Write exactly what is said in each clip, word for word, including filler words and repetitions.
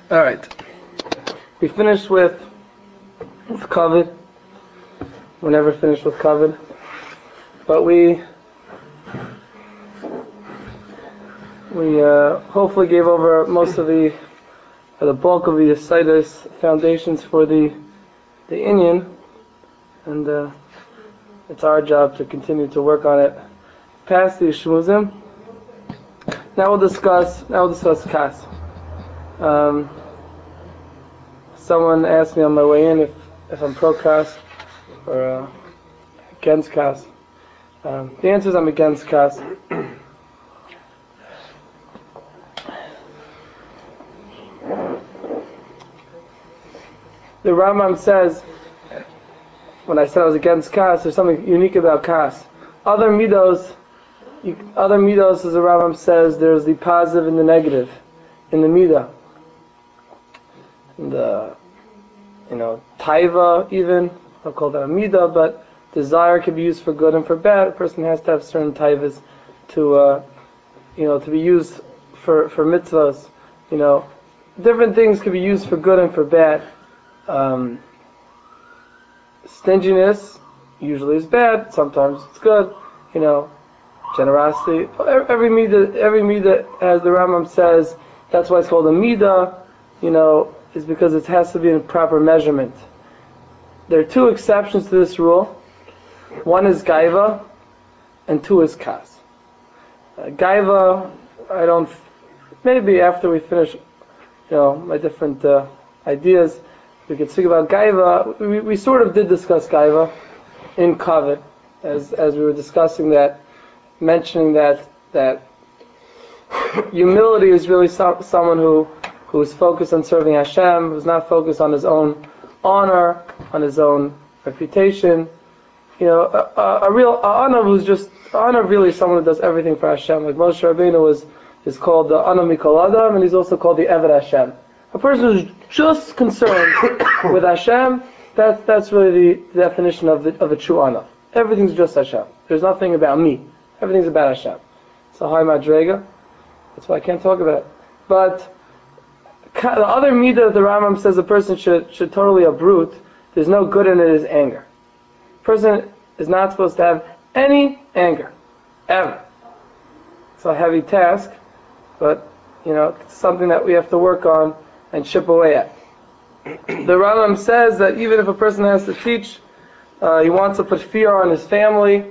All right. We finished with, with Kavod. We're never finished with Kavod. But we we uh, hopefully gave over most of the or the bulk of the Yesaitis foundations for the the Inyan, and uh, it's our job to continue to work on it past the Shmuzim. Now we'll discuss. Now we'll discuss Kas. Um, someone asked me on my way in if, if I'm pro Kas or uh, against Kas. Um, the answer is I'm against Kas. The Rambam says, when I said I was against Kas, there's something unique about Kas. Other midos, you, other midos, as the Rambam says, there's the positive and the negative in the midah. And the, you know, taiva even, I'll call that a midah, but desire can be used for good and for bad. A person has to have certain taivas to, uh, you know, to be used for, for mitzvahs. You know, different things can be used for good and for bad. Um, stinginess usually is bad, sometimes it's good. You know, generosity. Every midah, every midah, as the Rambam says, that's why it's called a midah. You know, is because it has to be in proper measurement. There are two exceptions to this rule. One is gaiva, and two is kas. Uh, gaiva, I don't. Maybe after we finish, you know, my different uh, ideas, we could speak about gaiva. We, we sort of did discuss gaiva in Kavod, as as we were discussing that, mentioning that that humility is really some, someone who who is focused on serving Hashem, who's not focused on his own honor, on his own reputation. You know, a, a, a real Anav who's just Anav really is someone who does everything for Hashem. Like Moshe Rabbeinu was is called the Anav Mikol Adam, and he's also called the Eved Hashem. A person who's just concerned with Hashem, that's that's really the definition of the, of a true Anav. Everything's just Hashem. There's nothing about me. Everything's about Hashem. It's a high madrega. That's why I can't talk about it. But the other midah the Rambam says a person should should totally uproot, there's no good in it, is anger. A person is not supposed to have any anger, ever. It's a heavy task, but you know, it's something that we have to work on and chip away at. The Rambam says that even if a person has to teach, uh, he wants to put fear on his family,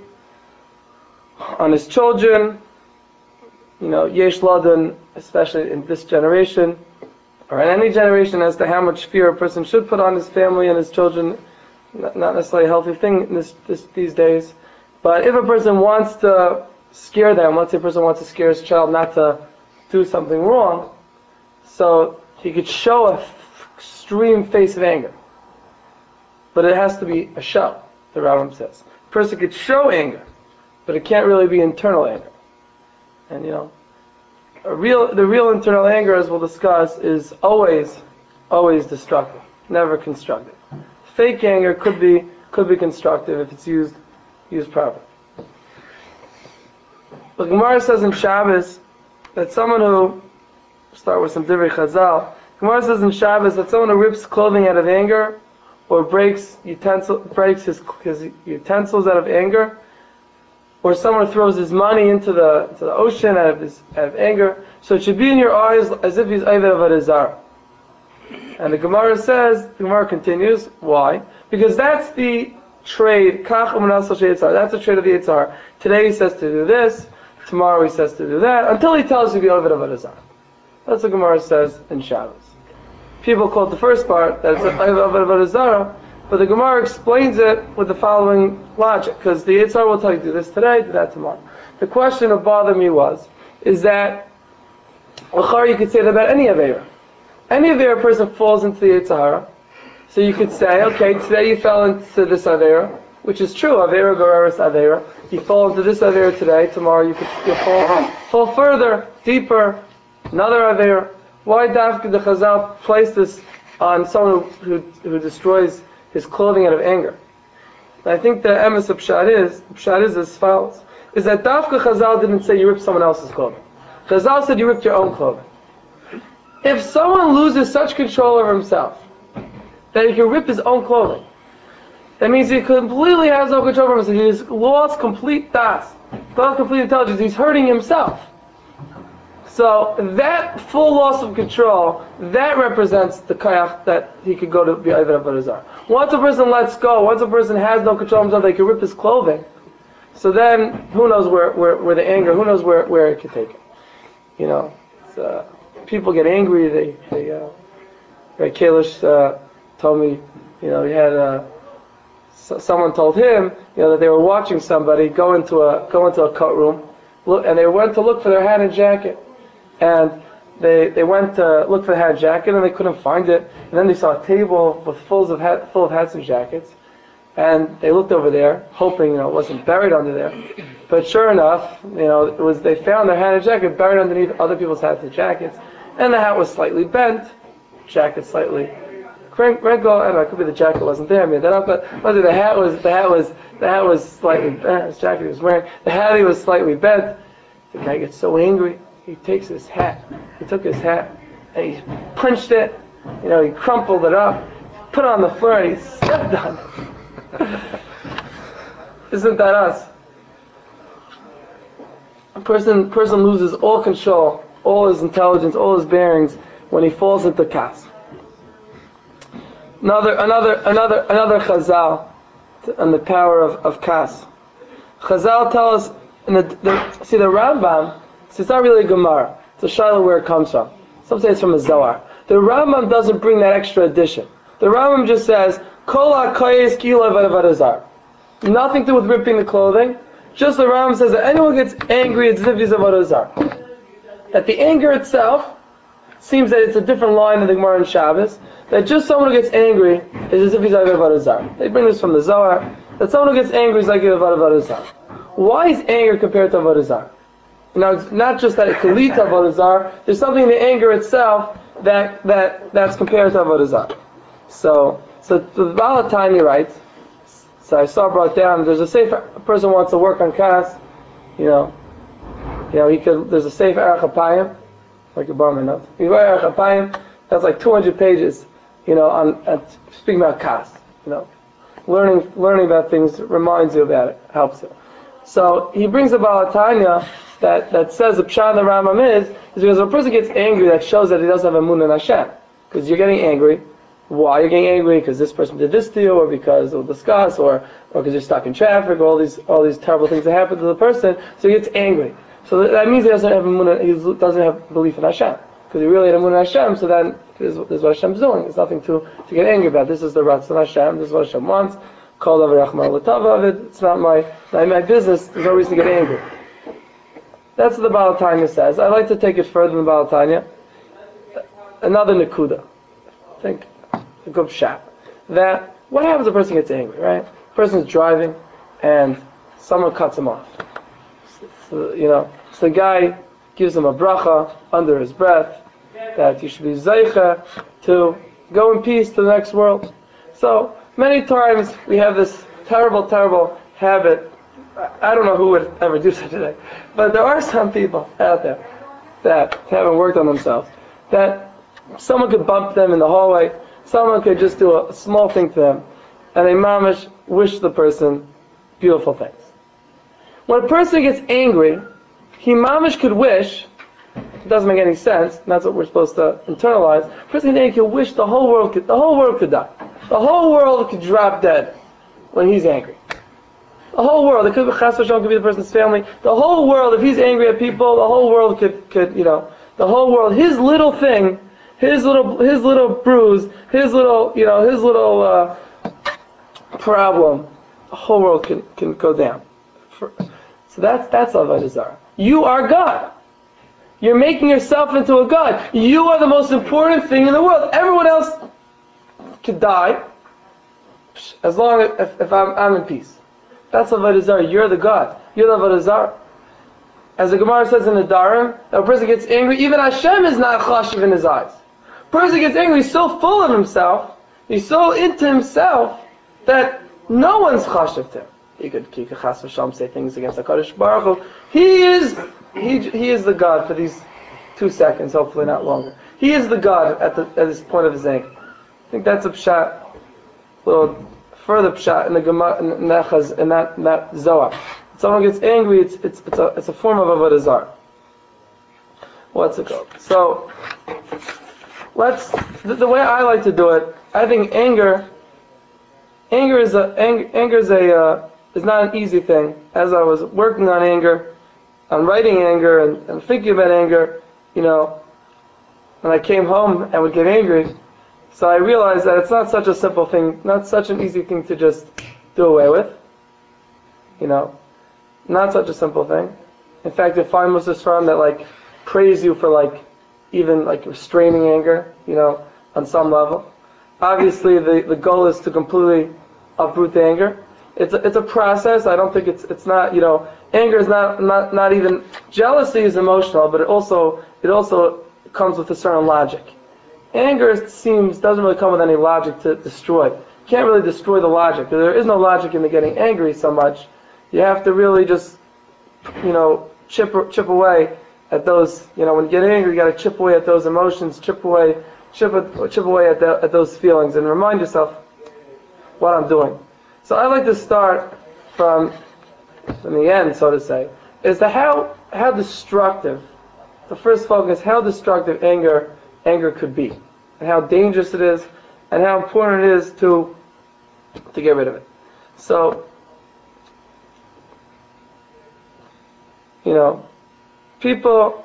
on his children, you know, yesh ladan, especially in this generation, or in any generation, as to how much fear a person should put on his family and his children. Not necessarily a healthy thing in this, this, these days. But if a person wants to scare them, let's say a person wants to scare his child not to do something wrong, so he could show a f- extreme face of anger. But it has to be a show, the Rambam says. A person could show anger, but it can't really be internal anger. And you know, a real, the real internal anger, as we'll discuss, is always, always destructive, never constructive. Fake anger could be could be constructive if it's used used properly. The Gemara says in Shabbos that someone who start with some Divrei Chazal. Gemara says in Shabbos that someone who rips clothing out of anger or breaks utensil breaks his his utensils out of anger, or someone throws his money into the into the ocean out of his out of anger. So it should be in your eyes as if he's Oved Avodah Zarah. And the Gemara says, the Gemara continues, why? Because that's the trade, kach u'manasal she'etzar. That's the trade of the Yitzhar. Today he says to do this, tomorrow he says to do that, until he tells you to be Oved Avodah Zarah. That's what the Gemara says in Shabbos. People quote the first part, that it's Oved Avodah Zarah, but the Gemara explains it with the following logic, because the Yitzhar will tell you, do this today, do that tomorrow. The question that bothered me was, is that, l'char you could say that about any Aveira. Any Avera person falls into the Yetzer Hara, so you could say, okay, today you fell into this Avera, which is true, Avera Goreris Avera. You fall into this Avera today, tomorrow you could you'll fall, fall further, deeper, another Avera. Why Dafka the Chazal place this on someone who, who, who destroys his clothing out of anger? And I think the emes of Pshat is, Pshat is as follows, is that Dafka Chazal didn't say you ripped someone else's clothing. Chazal said you ripped your own clothing. If someone loses such control over himself that he can rip his own clothing, that means he completely has no control over himself. He's lost complete das, lost complete intelligence. He's hurting himself. So that full loss of control, that represents the kayach that he could go to be Ayvad Avodah Zarah. Once a person lets go, once a person has no control of himself, they can rip his clothing. So then, who knows where, where, where the anger, who knows where, where it could take it. You know, uh, people get angry, they, they uh, Right, Kalish uh, told me, you know, he had uh, so someone told him, you know, that they were watching somebody go into a go into a coat room, look, and they went to look for their hat and jacket, and they they went to look for the hat and jacket, and they couldn't find it, and then they saw a table with full of hat, full of hats and jackets, and they looked over there, hoping, you know, it wasn't buried under there, but sure enough, you know, it was they found their hat and jacket buried underneath other people's hats and jackets, and the hat was slightly bent. Jacket slightly wrinkled. I don't know. It could be the jacket wasn't there. I made that up. But whether the hat was the hat was the hat was slightly bent. His jacket he was wearing. The hat he was slightly bent. The guy gets so angry. He takes his hat. He took his hat and he punched it. You know, he crumpled it up, put it on the floor, and he stepped on it. Isn't that us? A person person loses all control, all his intelligence, all his bearings, when he falls into kas. Another, another, another, another chazal on the power of, of kas. Chazal tell us, in the, the, see the Rambam, see, it's not really a Gemara. It's a Shiloh where it comes from. Some say it's from a Zohar. The Rambam doesn't bring that extra addition. The Rambam just says, Kol ha'koyes ki lo avad avodah zarah. Nothing to do with ripping the clothing. Just the Rambam says that anyone gets angry, it's zivviz avodah zarah. That the anger itself seems that it's a different line than the Gemara in Shabbos. That just someone who gets angry is as if he's Ayvad Avodah Zarah. They bring this from the Zohar. That someone who gets angry is like Ayvad Avodah Zarah. Why is anger compared to Avodah Zarah? Now, it's not just that it could lead to Avodah Zarah. There's something in the anger itself that that that's compared to Avodah Zarah. So, so the Baal HaTanya writes. So I saw brought down. There's a safe a person wants to work on kas. You know, you know he could. There's a safe Arach HaPayim. Like a barman knows. You write Arach HaPayim, that's like two hundred pages, you know, on, on speaking about kas, you know. Learning learning about things reminds you about it, helps you. So he brings a Baal HaTanya that, that says the pshat of the Rambam is, is because when a person gets angry, that shows that he doesn't have emunah in Hashem. Because you're getting angry. Why you're getting angry? Because this person did this to you, or because we'll discuss, or or because you're stuck in traffic, or all these all these terrible things that happen to the person, so he gets angry. So that means he doesn't have emunah, he doesn't have belief in Hashem. Because he really had emunah in Hashem, so then this, this is what Hashem's doing. There's nothing to, to get angry about. This is the Ratzon Hashem, this is what Hashem wants. Kol davar yachmar l'tava of it. It's not my, not my business, there's no reason to get angry. That's what the Baal HaTanya says. I'd like to take it further than the Baal HaTanya. Another Nakuda. I think, a good shot. That, what happens if a person gets angry, right? A person's driving, and someone cuts him off. So, you know, so the guy gives him a bracha under his breath that you should be zeicha to go in peace to the next world. So many times we have this terrible, terrible habit. I don't know who would ever do such a thing, but there are some people out there that haven't worked on themselves. That someone could bump them in the hallway, someone could just do a, a small thing to them, and they mamish wish the person beautiful things. When a person gets angry, he mamish could wish, it doesn't make any sense, and that's what we're supposed to internalize. A person gets angry could wish the whole world could, the whole world could die. The whole world could drop dead when he's angry. The whole world, it could be Chas v'Shalom, could be the person's family. The whole world, if he's angry at people, the whole world could, could, you know, the whole world, his little thing, his little, his little bruise, his little, you know, his little uh, problem, the whole world can, can go down. For, So that's that's Avodah Zarah. You are God. You're making yourself into a God. You are the most important thing in the world. Everyone else could die as long as if, if I'm, I'm in peace. That's Avodah Zarah. You're the God. You're the Avodah Zarah. As the Gemara says in the Darim, that a person gets angry, even Hashem is not chashiv in his eyes. A person gets angry, he's so full of himself, he's so into himself, that no one's chashiv to him. He could, he could chas v'shalom say things against HaKadosh Baruch Hu. He is, he, he is the God for these two seconds, hopefully not longer. He is the God at the at this point of his anger. I think that's a pshat, a little further pshat in the Gemara, in, in, that, in, that, in that Zohar. When someone gets angry, it's it's it's a it's a form of avodah zarah. What's it called? So let's the, the way I like to do it. I think anger, anger is a anger, anger is a uh, is not an easy thing. As I was working on anger, on writing anger, and, and thinking about anger, you know, when I came home and would get angry, so I realized that it's not such a simple thing, not such an easy thing to just do away with. You know, not such a simple thing. In fact, you find most of the Sfarim that like praise you for like even like restraining anger, you know, on some level. Obviously, the, the goal is to completely uproot the anger. It's a, it's a process. I don't think it's it's not, you know, anger is not, not not even, jealousy is emotional, but it also it also comes with a certain logic. Anger, it seems, doesn't really come with any logic to destroy. You can't really destroy the logic. There is no logic in the getting angry so much. You have to really just, you know, chip chip away at those, you know, when you get angry, you got to chip away at those emotions, chip away, chip chip away at, the, at those feelings, and remind yourself what I'm doing. So I like to start from from the end, so to say, is the how how destructive. The first focus, how destructive anger anger could be, and how dangerous it is, and how important it is to to get rid of it. So, you know, people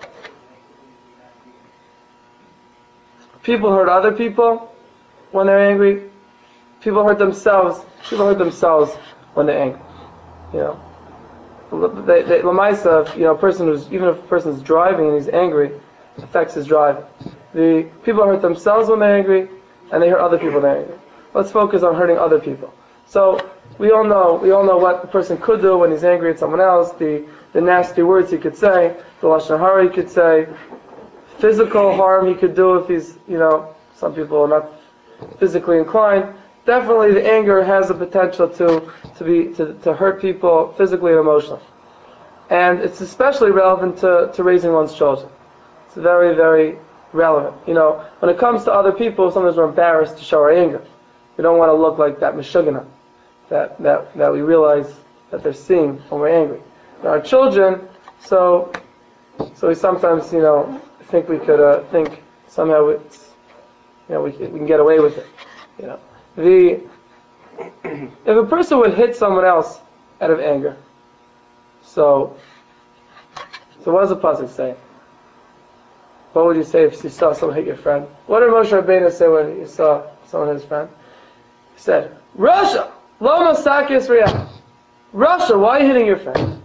people hurt other people when they're angry. People hurt themselves. People hurt themselves when they're angry. You know, they, they, Lamaisa, you know, a person who's, even if a person's driving and he's angry, it affects his driving. The people hurt themselves when they're angry, and they hurt other people when they're angry. Let's focus on hurting other people. So we all know, we all know what the person could do when he's angry at someone else. The the nasty words he could say, the lashon hara he could say, physical harm he could do if he's, you know, some people are not physically inclined. Definitely, the anger has the potential to to be to, to hurt people physically and emotionally, and it's especially relevant to, to raising one's children. It's very, very relevant. You know, when it comes to other people, sometimes we're embarrassed to show our anger. We don't want to look like that meshugana, that that that we realize that they're seeing when we're angry. And our children, so so we sometimes, you know, think we could uh, think somehow it's, you know, we we can get away with it. You know. The if a person would hit someone else out of anger, so so what does the pasuk say? What would you say if you saw someone hit your friend? What did Moshe Rabbeinu say when you saw someone hit his friend? He said, "Rasha, lo masakis riyah." Rasha, why are you hitting your friend?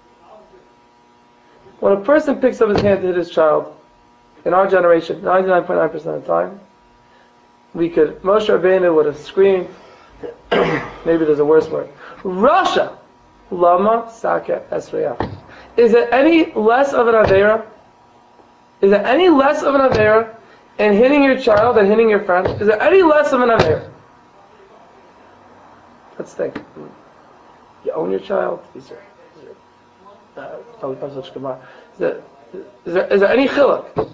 When a person picks up his hand to hit his child, in our generation, ninety-nine point nine percent of the time, we could, Moshe Rabbeinu would have screamed, maybe there's a worse word, Rasha, lama saket esriyah. Is it any less of an avera? Is it any less of an avera in hitting your child than hitting your friend? Is it any less of an avera? Let's think. You own your child? Is there, is there, uh, is there, is there, is there any chiluk?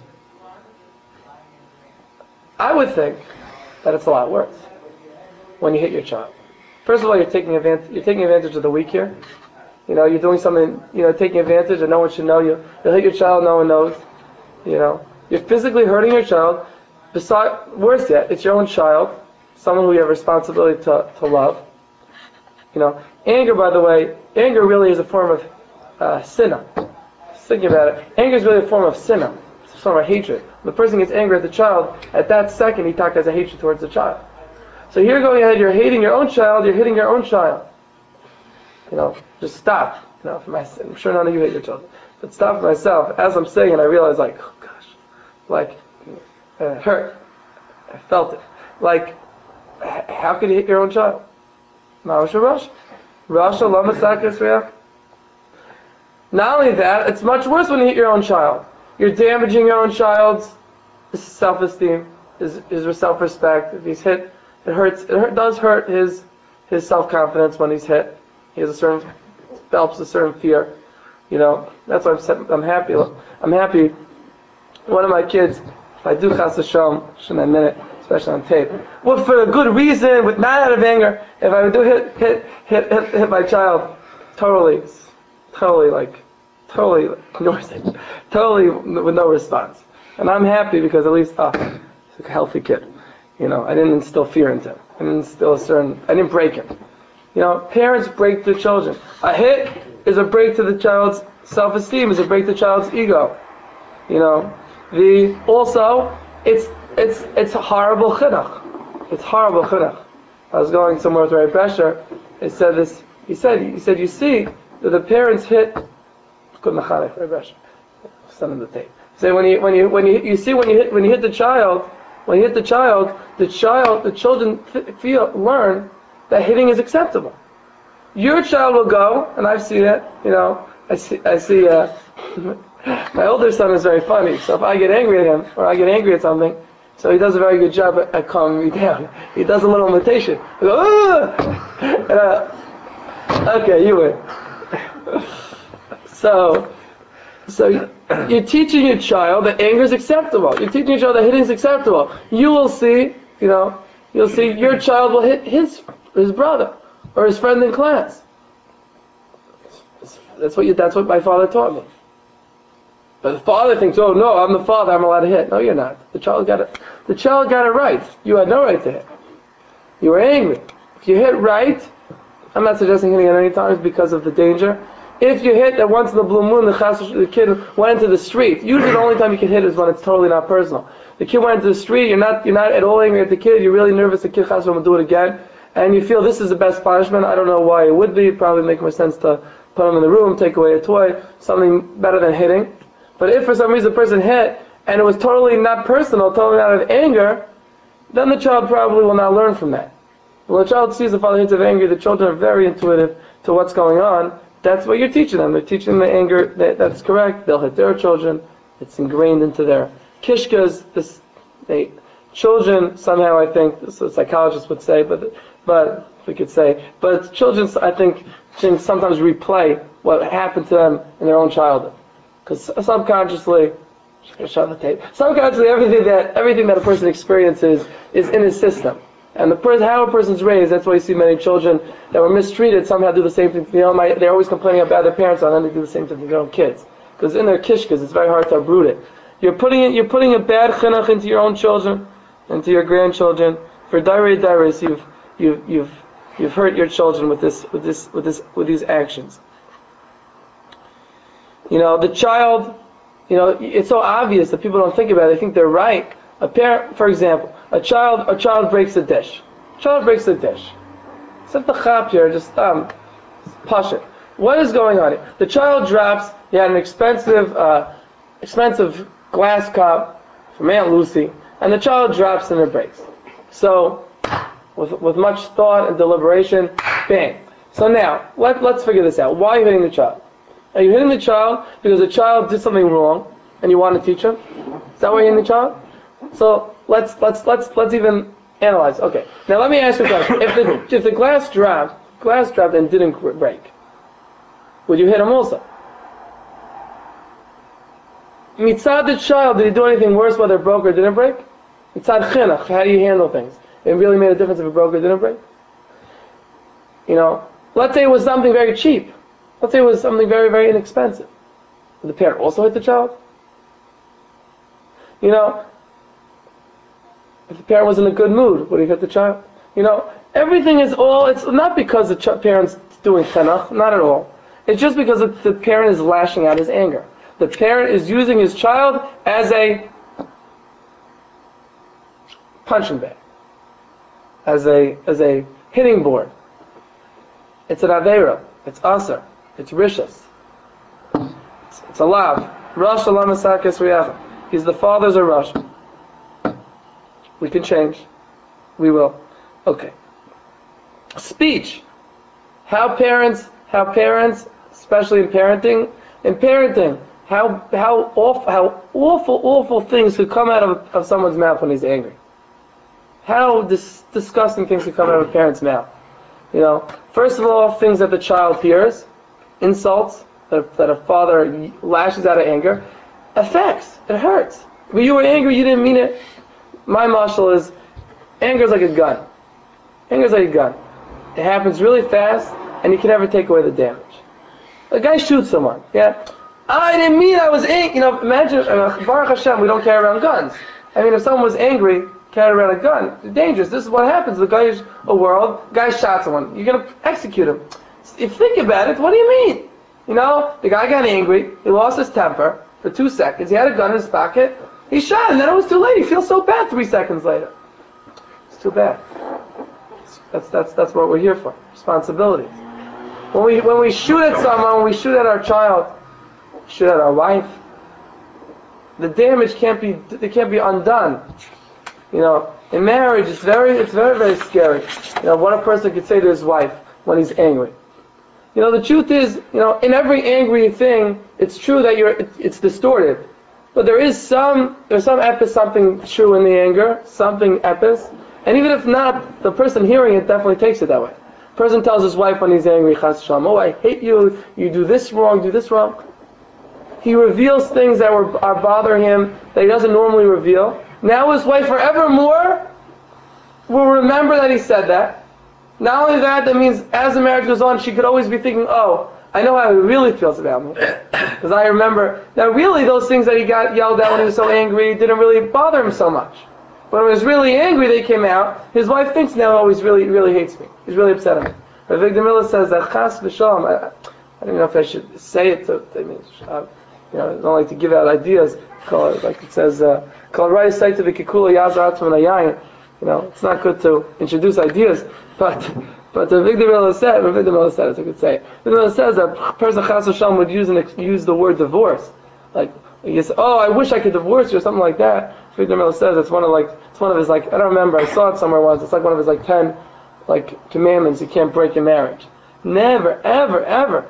I would think that it's a lot worse when you hit your child. First of all, you're taking advantage. You're taking advantage of the weak here. You know, you're doing something. You know, taking advantage, and no one should know you. You'll hit your child, no one knows. You know, you're physically hurting your child. Besides, worse yet, it's your own child, someone who you have responsibility to to love. You know, anger, by the way, anger really is a form of uh, sinna. Just thinking about it, anger is really a form of sinna. It's a form of hatred. When the person gets angry at the child, at that second, he talks as a hatred towards the child. So here going ahead, you're hating your own child, you're hitting your own child. You know, just stop. You know, for my, I'm sure none of you hate your children, but stop for myself. As I'm saying it, I realize, like, oh gosh, like, it hurt. I felt it. Like, h- how could you hit your own child? Ma'asha Rosh. Rasha lama sakis riyah. Not only that, it's much worse when you hit your own child. You're damaging your own child's self-esteem, his, his self-respect. If he's hit, it hurts. It hurt, does hurt his his self-confidence when he's hit. He has a certain, develops a certain fear. You know, that's why I'm, I'm happy. I'm happy. One of my kids, if I do chas v'shalom, shouldn't admit it, especially on tape, well, for a good reason, with not out of anger, if I would do hit hit hit hit, hit my child, totally, totally like, totally ignores it, totally with no response, and I'm happy because at least, oh, he's a healthy kid, you know, I didn't instill fear into him, I didn't instill a certain, I didn't break him. You know, parents break their children. A hit is a break to the child's self-esteem, is a break to the child's ego. You know, the also it's it's it's a horrible chinuch. It's horrible chinuch. I was going somewhere with Ray Besher. He said this. He said he said you see that the parents hit. Good mechanech, Ray Besher. Send him the tape. Say when you when you when you you see when you hit when you hit the child when you hit the child the child the children feel learn that hitting is acceptable. Your child will go, and I've seen it. You know, I see I see. Uh, My older son is very funny, so if I get angry at him, or I get angry at something, so he does a very good job at, at calming me down. He does a little imitation. I go, ah! And, uh, okay, you win. So, so you're teaching your child that anger is acceptable. You're teaching your child that hitting is acceptable. You will see, you know, you'll see your child will hit his his brother or his friend in class. That's what you, that's what my father taught me. But the father thinks, oh no, I'm the father, I'm allowed to hit. No, you're not. The child got it. The child got it right. You had no right to hit. You were angry. If you hit right, I'm not suggesting hitting at any times because of the danger. If you hit that once in the blue moon, the, chas, the kid went into the street. Usually the only time you can hit is when it's totally not personal. The kid went into the street. You're not you're not at all angry at the kid. You're really nervous. The kid chas will do it again, and you feel this is the best punishment. I don't know why it would be. It'd probably make more sense to put him in the room, take away a toy, something better than hitting. But if for some reason the person hit and it was totally not personal, totally out of anger, then the child probably will not learn from that. When the child sees the father hits of anger, the children are very intuitive to what's going on. That's what you're teaching them. They're teaching them the anger. That, that's correct. They'll hit their children. It's ingrained into their kishkas. This, they, children somehow, I think, so psychologists would say, but but we could say, but children, I think, sometimes replay what happened to them in their own childhood. Because subconsciously, show the tape. Subconsciously, everything that everything that a person experiences is in his system, and the person, how a person's raised. That's why you see many children that were mistreated somehow do the same thing. You know, my, they're always complaining about their parents, and then they do the same thing to their own kids. Because in their kishkas, it's very hard to uproot it. You're putting it, you're putting a bad chinuch into your own children, into your grandchildren. For direi direi, you've you've you've you've hurt your children with this with this with this with these actions. You know, the child, you know, it's so obvious that people don't think about it. They think they're right. A parent, for example, a child, a child breaks a dish. A child breaks a dish. Set the chap here, just um, push it. What is going on here? The child drops. He had an expensive, uh, expensive glass cup from Aunt Lucy, and the child drops and it breaks. So, with with much thought and deliberation, bang. So now, let let's figure this out. Why are you hitting the child? Are you hitting the child because the child did something wrong and you want to teach him? Is that why you're hitting the child? So let's let's let's let's even analyze. Okay. Now let me ask you a question. If the if the glass dropped, glass dropped and didn't break, would you hit him also? Mitzad the child, did he do anything worse whether it broke or didn't break? Mitzad chinuch, how do you handle things? It really made a difference if it broke or didn't break? You know, let's say it was something very cheap. Let's say it was something very, very inexpensive. Would the parent also hit the child? You know, if the parent was in a good mood, would he hit the child? You know, everything is all, it's not because the ch- parent's doing chinuch, not at all. It's just because the parent is lashing out his anger. The parent is using his child as a punching bag, as a as a hitting board. It's an aveira. It's aser. It's rishas. It's, it's a lav. Rosh alamasakis riyach. He's the father's a Rosh. We can change. We will. Okay. Speech. How parents, how parents, especially in parenting, in parenting, how how awful, how awful, awful things could come out of, of someone's mouth when he's angry. How dis- disgusting things could come out of a parent's mouth. You know, first of all, things that the child hears, insults that a, that a father lashes out of anger, affects. It hurts. But you were angry, you didn't mean it. My marshal is, anger is like a gun. Anger is like a gun. It happens really fast, and you can never take away the damage. A guy shoots someone, yeah? I didn't mean I was angry. You know, imagine, uh, Baruch Hashem, we don't carry around guns. I mean, if someone was angry, carry around a gun, it's dangerous. This is what happens. The guy is a world, guy shot someone. You're going to execute him. If you think about it, what do you mean? You know, the guy got angry, he lost his temper for two seconds, he had a gun in his pocket, he shot, and then it was too late. He feels so bad three seconds later. It's too bad. That's that's that's what we're here for. Responsibilities. When we when we shoot at someone, when we shoot at our child, shoot at our wife, the damage can't be it can't be undone. You know, in marriage, it's very it's very very scary. You know, what a person could say to his wife when he's angry. You know, the truth is, you know, in every angry thing, it's true that you're it's, it's distorted, but there is some there's some epis, something true in the anger, something epis, and even if not, the person hearing it definitely takes it that way. The person tells his wife when he's angry, Chas Shalom, oh, I hate you, you do this wrong, do this wrong. He reveals things that were, are bothering him that he doesn't normally reveal. Now his wife forevermore will remember that he said that. Not only that, that means as the marriage goes on, she could always be thinking, oh, I know how he really feels about me. Because I remember, now really those things that he got yelled at when he was so angry didn't really bother him so much. But when he was really angry, they came out. His wife thinks now, oh, he's really, really hates me. He's really upset at me. But Victor Miller says that chas v'shalom, I, I don't know if I should say it, to, I mean, uh, you know, I don't like to give out ideas. Call it, like it says, call it right to the kikula yazar atzman ayayin. You know, it's not good to introduce ideas, but but the Victor Miller said, Victor Miller said, as I could say, Victor Miller says that a person chas v'shalom would use an, use the word divorce, like you say, oh, I wish I could divorce you or something like that. Victor Miller says it's one of like it's one of his like I don't remember, I saw it somewhere once. It's like one of his like ten like commandments you can't break your marriage. Never, ever, ever,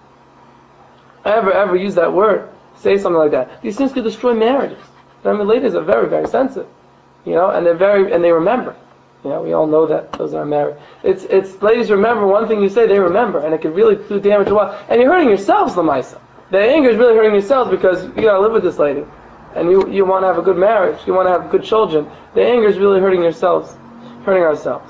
ever, ever use that word. Say something like that. These things could destroy marriages. I mean, ladies are very, very sensitive, you know, and they're very and they remember. You know, we all know that those that are married. It's it's ladies remember one thing you say, they remember, and it could really do damage a while. And you're hurting yourselves, Lamaisa. The anger is really hurting yourselves because you gotta live with this lady, and you you want to have a good marriage, you want to have good children. The anger is really hurting yourselves, hurting ourselves.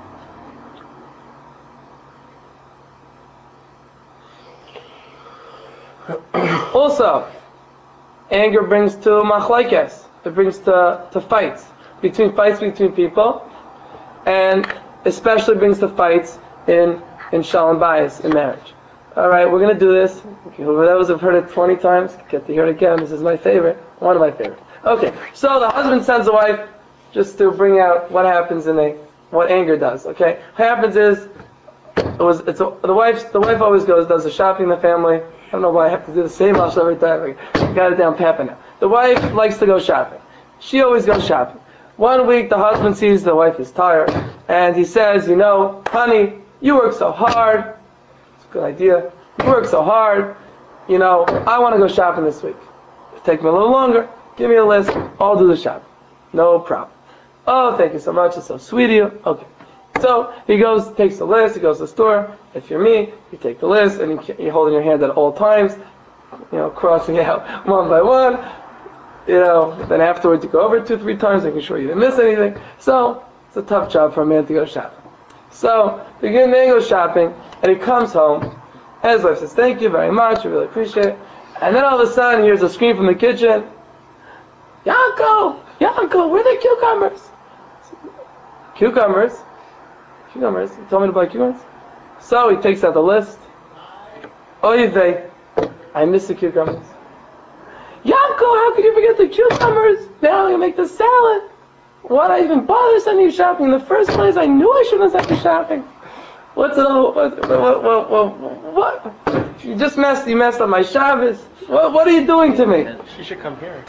Also, anger brings to machlekes. It brings to, to fights. Between fights between people. And especially brings to fights in, in shalom bayis, in marriage. Alright, we're going to do this. Those who've heard it twenty times, get to hear it again. This is my favorite. One of my favorites. Okay, so the husband sends the wife just to bring out what happens in a, what anger does. Okay, what happens is, it was, it's a, the wife, the wife always goes, does the shopping in the family. I don't know why I have to do the same also every time. I got it down pat now. The wife likes to go shopping. She always goes shopping. One week the husband sees the wife is tired, and he says, you know, honey, you work so hard. It's a good idea. You work so hard. You know, I want to go shopping this week. Take me a little longer. Give me a list. I'll do the shopping. No problem. Oh, thank you so much. It's so sweet of you. Okay. So he goes, takes the list, he goes to the store. If you're me, you take the list and you, you hold in your hand at all times, you know, crossing out one by one. You know, then afterwards you go over it two, three times, making sure you didn't miss anything. So it's a tough job for a man to go shopping. So the good man goes shopping and he comes home and his wife says, thank you very much, I really appreciate it. And then all of a sudden he hears a scream from the kitchen, Yanko, Yanko, where are the cucumbers? Cucumbers? Cucumbers. You told me to buy cucumbers? So he takes out the list. Oy vey, I miss the cucumbers. Yanko, how could you forget the cucumbers? Now I'm going to make the salad. Why did I even bother sending you shopping in the first place? I knew I shouldn't have sent you shopping. What's it all? What? What? What? What? what? You just messed. You messed up my Shabbos. What? What are you doing to me? She should come here.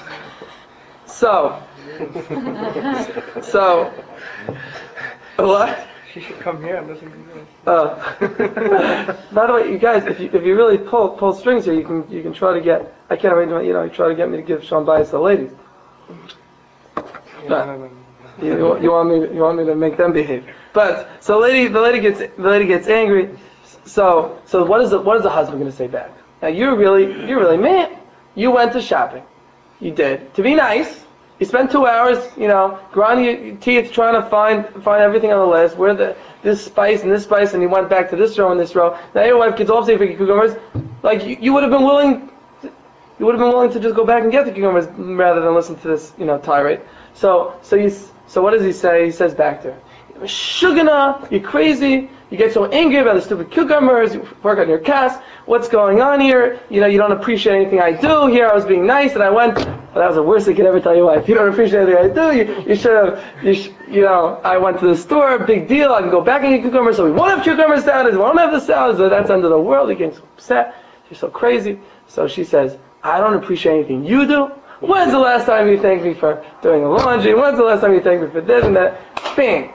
So. So. What? She should come here and listen to you. Uh, by the way, you guys, if you if you really pull pull strings here, you can you can try to get. I can't arrange my, you know, you try to get me to give Sean bias to the ladies. No, no, no. You, you want me to, you want me to make them behave. But so lady the lady gets the lady gets angry. So so what is the what is the husband going to say back? Now you're really you're really mad. You went to shopping. You did. To be nice, you spent two hours, you know, grinding your teeth trying to find find everything on the list. Where the this spice and this spice, and you went back to this row and this row. Now your wife gets all upset for cucumbers. Like you, you would have been willing, you would have been willing to just go back and get the cucumbers rather than listen to this, you know, tirade. So so you so what does he say? He says back to her, Shugana, you're crazy. You get so angry about the stupid cucumbers. You work on your cast. What's going on here? You know, you don't appreciate anything I do. Here I was being nice, and I went. Well, that was the worst I could ever tell your wife. You don't appreciate anything I do. You, you should have. You, sh- you know, I went to the store. Big deal. I can go back and get cucumbers. So we won't have cucumber salads. We won't have the salads. So that's the end of the world. You're getting so upset. You're so crazy. So she says, I don't appreciate anything you do. When's the last time you thanked me for doing the laundry? When's the last time you thanked me for this and that? Bing.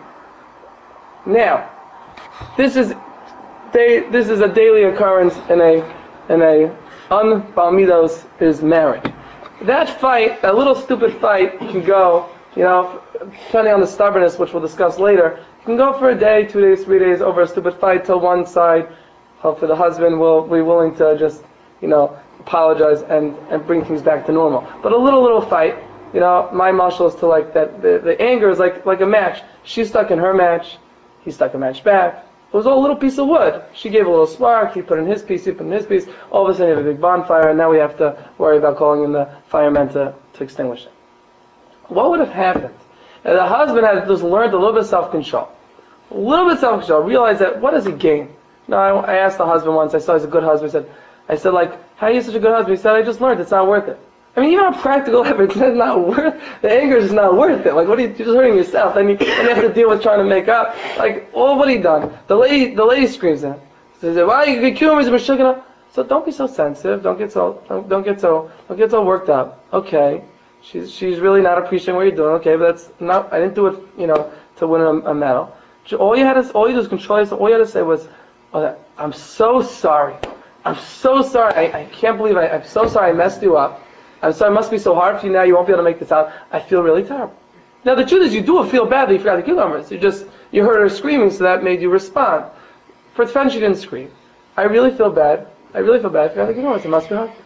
Now, this is they, this is a daily occurrence in a in a un-Balmidos is married. That fight, that little stupid fight, can go, you know, depending on the stubbornness, which we'll discuss later, it can go for a day, two days, three days over a stupid fight till one side, hopefully the husband will be willing to just, you know, apologize and, and bring things back to normal. But a little little fight, you know, my muscle is to like that. The, the anger is like like a match. She's stuck in her match. He stuck a match back. It was all a little piece of wood. She gave a little spark. He put in his piece. He put in his piece. All of a sudden, you have a big bonfire, and now we have to worry about calling in the firemen to, to extinguish it. What would have happened? And the husband had just learned a little bit of self-control. A little bit of self-control. Realized that what does he gain? You know, I, I asked the husband once. I saw he's a good husband. I said, I said, like, how are you such a good husband? He said, I just learned it's not worth it. I mean, even on practical level, it's not worth. The anger is not worth it. Like, what are you? You're just hurting yourself. Then you, then you have to deal with trying to make up. Like, oh, what he done? The lady, the lady screams at him. Says, "Why you get cucumbers and sugar?" So don't be so sensitive. Don't get so. Don't, don't get so. Don't get so worked up. Okay, she's she's really not appreciating what you're doing. Okay, but that's not. I didn't do it, you know, to win a, a medal. All you had to, all you do is control yourself. All you had to say was, oh, "I'm so sorry. I'm so sorry. I, I can't believe I, I'm so sorry I messed you up. I'm sorry, it must be so hard for you now, you won't be able to make this out. I feel really terrible." Now the truth is you do feel bad that you forgot the cucumbers. You just, you heard her screaming, so that made you respond. For the friend, she didn't scream. I really feel bad. I really feel bad I forgot the cucumbers. It must be hard.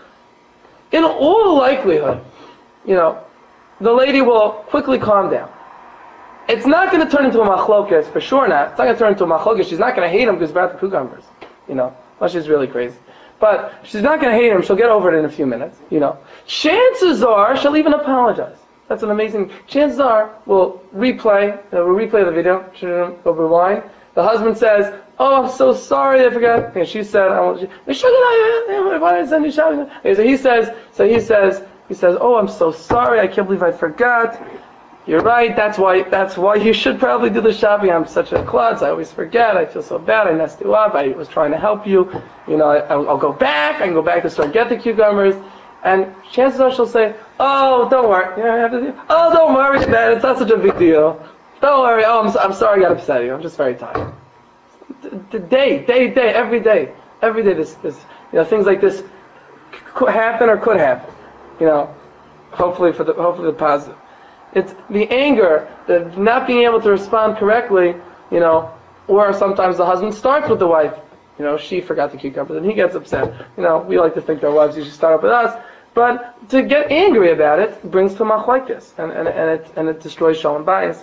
In all likelihood, you know, the lady will quickly calm down. It's not going to turn into a machlokas, for sure not. It's not going to turn into a machlokas. She's not going to hate him because he forgot the cucumbers. You know, unless she's really crazy. But she's not going to hate him. She'll get over it in a few minutes, you know. Chances are she'll even apologize. That's an amazing. Chances are we'll replay. We'll replay the video. We'll rewind. The husband says, "Oh, I'm so sorry. I forgot." And she said, "I want." Why did I send you shopping? Okay, so he says. So he says. He says, "Oh, I'm so sorry. I can't believe I forgot. You're right. That's why. That's why you should probably do the shopping. I'm such a klutz. I always forget. I feel so bad. I messed you up. I was trying to help you. You know, I, I'll, I'll go back. I can go back to the store and get the cucumbers." And chances are she'll say, "Oh, don't worry. You know, I have to do, oh, don't worry, man. It's not such a big deal. Don't worry. Oh, I'm, so, I'm sorry. I got upset at you. I'm just very tired." The day, day, day, every day, every day. This, this, you know, things like this could happen or could happen. You know, hopefully for the, hopefully the positive. It's the anger, the not being able to respond correctly, you know, or sometimes the husband starts with the wife. You know, she forgot the cucumbers and he gets upset. You know, we like to think our wives usually start up with us. But to get angry about it brings to machlekes, and, and, and, it, and it destroys shalom bayis.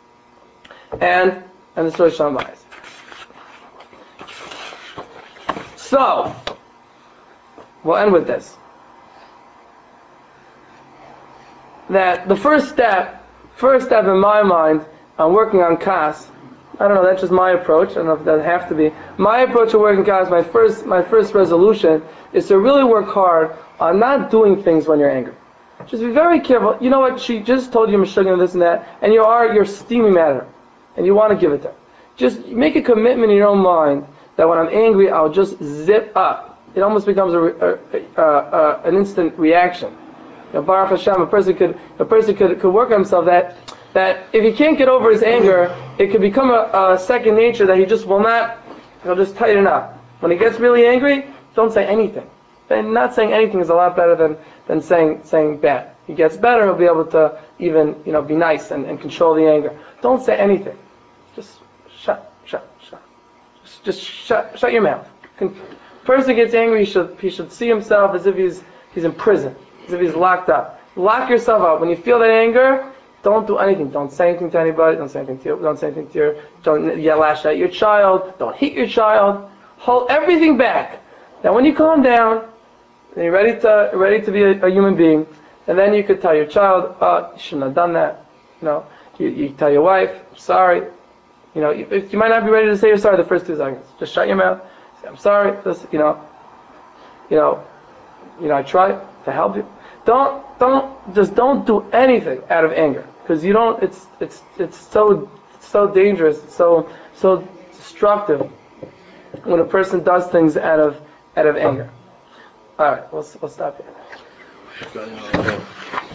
And, and destroys shalom bayis. So, we'll end with this. That the first step, first step in my mind on working on kas, I don't know, that's just my approach. I don't know if it doesn't have to be. My approach to working kas, my first, my first resolution is to really work hard on not doing things when you're angry. Just be very careful. You know what? She just told you Meshuggah and this and that, and you are you're steaming at her, and you want to give it to her. Just make a commitment in your own mind that when I'm angry, I'll just zip up. It almost becomes a, a, a, a an instant reaction. You know, Baruch Hashem, a person could a person could, could work on himself that that if he can't get over his anger, it could become a, a second nature that he just will not. He'll just tighten up. When he gets really angry, don't say anything. And not saying anything is a lot better than, than saying saying bad. He gets better, he'll be able to even you know be nice and, and control the anger. Don't say anything. Just shut, shut, shut. Just, just shut, shut your mouth. Person gets angry, he should he should see himself as if he's he's in prison. as if he's locked up. Lock yourself up. When you feel that anger, don't do anything. Don't say anything to anybody. Don't say anything to you. Don't say anything to your. Don't yell, lash at your child. Don't hit your child. Hold everything back. Now, when you calm down and you're ready to ready to be a, a human being, and then you could tell your child, "Oh, you shouldn't have done that." You know, you, you tell your wife, "I'm sorry." You know, you, you might not be ready to say you're sorry the first two seconds. Just shut your mouth. Say, "I'm sorry." This, you know, you know, you know. I tried to help you. Don't don't just don't do anything out of anger, because you don't. It's it's it's so it's so dangerous. It's so so destructive when a person does things out of out of anger. All right, we'll we'll stop here.